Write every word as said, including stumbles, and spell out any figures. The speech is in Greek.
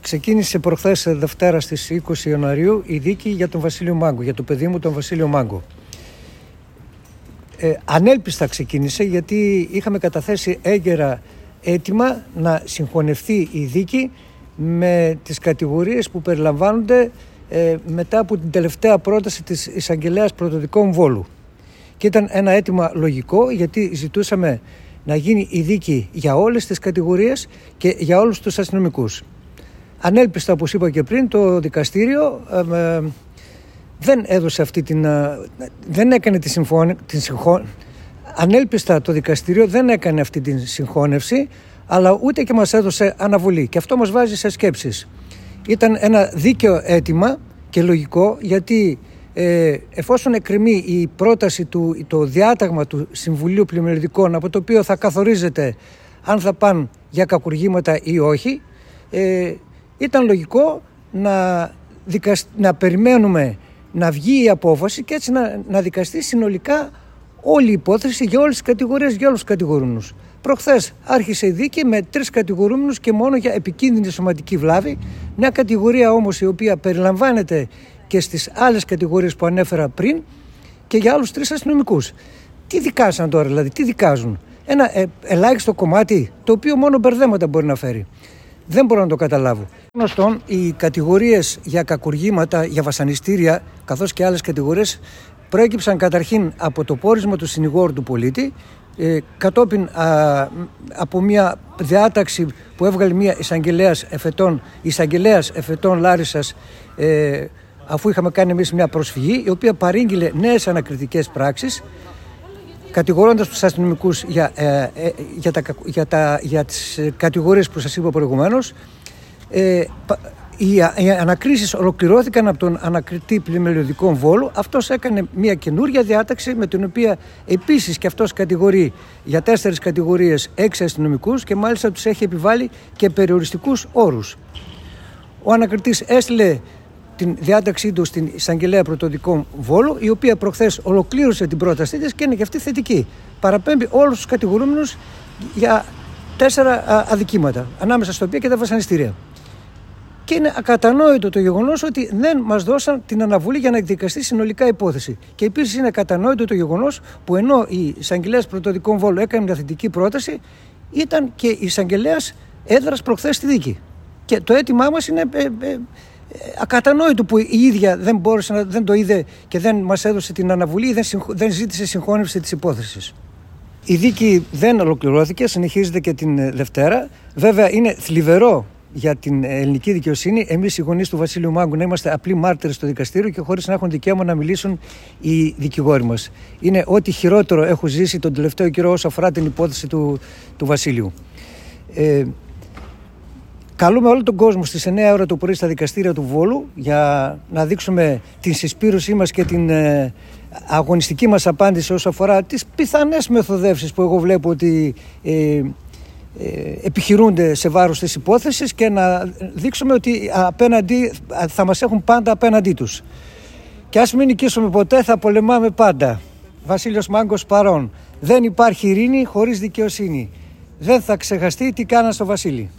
Ξεκίνησε προχθές Δευτέρα στις είκοσι Ιανουαρίου η δίκη για τον Βασίλειο Μάγκο, για το παιδί μου τον Βασίλειο Μάγκο. Ε, ανέλπιστα ξεκίνησε γιατί είχαμε καταθέσει έγκαιρα αίτημα να συγχωνευτεί η δίκη με τις κατηγορίες που περιλαμβάνονται ε, μετά από την τελευταία πρόταση της Εισαγγελέας Πρωτοδικών Βόλου. Και ήταν ένα αίτημα λογικό γιατί ζητούσαμε να γίνει η δίκη για όλες τις κατηγορίες και για όλους τους αστυνομικούς. Ανέλπιστα, όπως είπα και πριν, το δικαστήριο ε, ε, δεν έδωσε αυτή την... Ε, δεν έκανε τη συμφώνη, την συγχώ... Ανέλπιστα το δικαστήριο δεν έκανε αυτή την συγχώνευση, αλλά ούτε και μας έδωσε αναβολή. Και αυτό μας βάζει σε σκέψεις. Ήταν ένα δίκαιο αίτημα και λογικό, γιατί ε, εφόσον εκκρεμεί η πρόταση του, το διάταγμα του Συμβουλίου Πλημμυρικών, από το οποίο θα καθορίζεται αν θα πάνε για κακουργήματα ή όχι, ε, ήταν λογικό να, δικασ... να περιμένουμε να βγει η απόφαση και έτσι να, να δικαστεί συνολικά όλη η υπόθεση για όλες τις κατηγορίες, για όλους τους κατηγορούμενους. Προχθές άρχισε η δίκη με τρεις κατηγορούμενους και μόνο για επικίνδυνη σωματική βλάβη. Μια κατηγορία όμως η οποία περιλαμβάνεται και στις άλλες κατηγορίες που ανέφερα πριν και για άλλους τρεις αστυνομικούς. Τι δικάσαν τώρα, δηλαδή, τι δικάζουν? Ένα ε, ελάχιστο κομμάτι το οποίο μόνο μπερδέματα μπορεί να φέρει. Δεν μπορώ να το καταλάβω. Γνωστόν, οι κατηγορίες για κακουργήματα, για βασανιστήρια, καθώς και άλλες κατηγορίες, προέκυψαν καταρχήν από το πόρισμα του συνηγόρου του πολίτη, ε, κατόπιν α, από μια διάταξη που έβγαλε μια εισαγγελέας εφετών, εισαγγελέας εφετών Λάρισσας, ε, αφού είχαμε κάνει εμείς μια προσφυγή, η οποία παρήγγειλε νέες ανακριτικές πράξεις, κατηγορώντας τους αστυνομικούς για, ε, ε, για, τα, για, τα, για τις κατηγορίες που σας είπα προηγουμένως. Ε, οι, οι ανακρίσεις ολοκληρώθηκαν από τον ανακριτή Πλημμυριωδικών Βόλου. Αυτός έκανε μια καινούργια διάταξη με την οποία επίσης και αυτός κατηγορεί για τέσσερις κατηγορίες έξι αστυνομικούς και μάλιστα τους έχει επιβάλει και περιοριστικούς όρους. Ο ανακριτής έστειλε την διάταξή του στην Εισαγγελέα Πρωτοδικών Βόλου, η οποία προχθές ολοκλήρωσε την πρότασή της και είναι και αυτή θετική. Παραπέμπει όλους τους κατηγορούμενους για τέσσερα αδικήματα, ανάμεσα στα οποία και τα βασανιστήρια. Και είναι ακατανόητο το γεγονός ότι δεν μας δώσαν την αναβολή για να εκδικαστεί συνολικά η υπόθεση. Και επίσης είναι ακατανόητο το γεγονός που ενώ η Εισαγγελέας Πρωτοδικών Βόλου έκανε μια θετική πρόταση, ήταν και η Εισαγγελέας έδρασε προχθές στη δίκη. Και το αίτημά μας είναι ε, ε, ακατανόητο που η ίδια δεν μπόρεσε να, δεν το είδε και δεν μας έδωσε την αναβολή, δεν, συγχω, δεν ζήτησε συγχώνευση της υπόθεσης. Η δίκη δεν ολοκληρώθηκε, συνεχίζεται και την Δευτέρα. Βέβαια είναι θλιβερό για την ελληνική δικαιοσύνη εμείς οι γονείς του Βασίλειου Μάγκου να είμαστε απλοί μάρτυρες στο δικαστήριο και χωρίς να έχουν δικαίωμα να μιλήσουν οι δικηγόροι μας. Είναι ό,τι χειρότερο έχω ζήσει τον τελευταίο καιρό όσο αφορά την υπόθεση του, του Βασίλειου. Ε, Καλούμε όλο τον κόσμο στις εννιά ώρα το πρωί στα δικαστήρια του Βόλου για να δείξουμε την συσπήρωσή μας και την ε, αγωνιστική μας απάντηση όσο αφορά τις πιθανές μεθοδεύσεις που εγώ βλέπω ότι ε, ε, επιχειρούνται σε βάρος της υπόθεσης και να δείξουμε ότι απέναντι, θα μας έχουν πάντα απέναντί τους. Και ας μην νικήσουμε ποτέ, θα πολεμάμε πάντα. Βασίλειος Μάγκος παρών. Δεν υπάρχει ειρήνη χωρίς δικαιοσύνη. Δεν θα ξεχαστεί τι κάναν στο Βασίλη.